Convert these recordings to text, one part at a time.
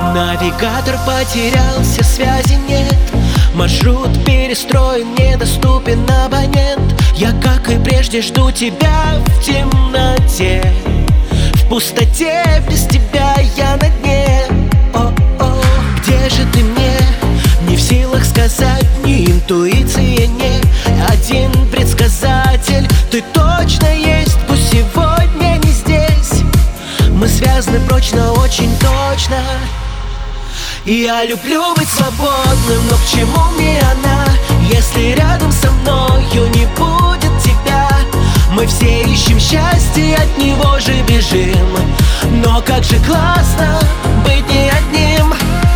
Навигатор потерялся, связи нет. Маршрут перестроен, недоступен абонент. Я, как и прежде, жду тебя в темноте, в пустоте, без тебя я на дне. О-о, где же ты мне? Не в силах сказать, ни интуиции, ни один предсказатель. Ты точно есть, пусть сегодня не здесь. Мы связаны прочно, очень точно. Я люблю быть свободным, но к чему мне она, если рядом со мною не будет тебя? Мы все ищем счастье, от него же бежим, но как же классно быть не одним.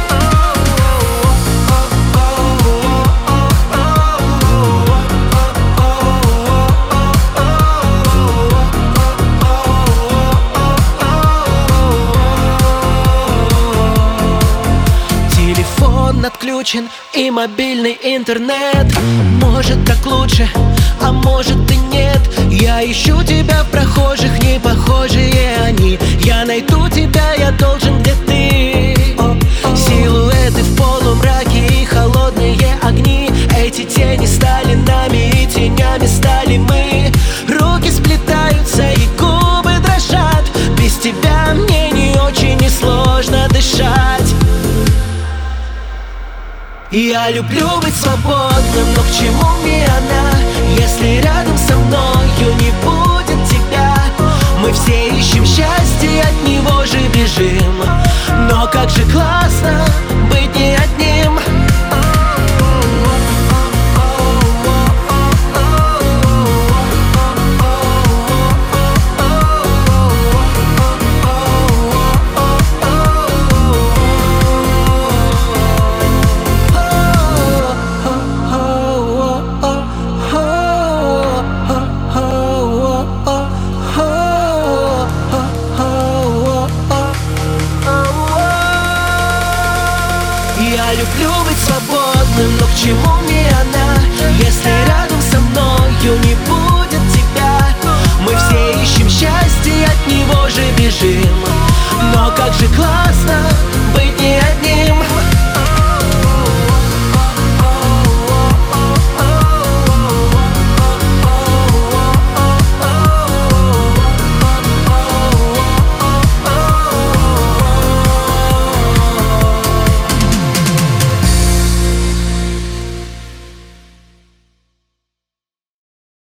Отключен и мобильный интернет. Может, так лучше, а может и нет. Я ищу тебя в прохожих, не похожие они. Я найду тебя, я должен, где ты. Силуэты в полумраке и холодные огни. Эти тени стали нами, и тенями стали мы. Руки сплетаются и губы дрожат. Без тебя мне не очень и сложно дышать. Я люблю быть свободным, но к чему мне она, если рядом со мною не будет тебя? Мы все ищем счастье, от него же бежим, но как же классно быть не одним. Я люблю быть свободным, но к чему мне она, если рядом со мною не будет тебя? Мы все ищем счастье, от него же бежим, но как же классно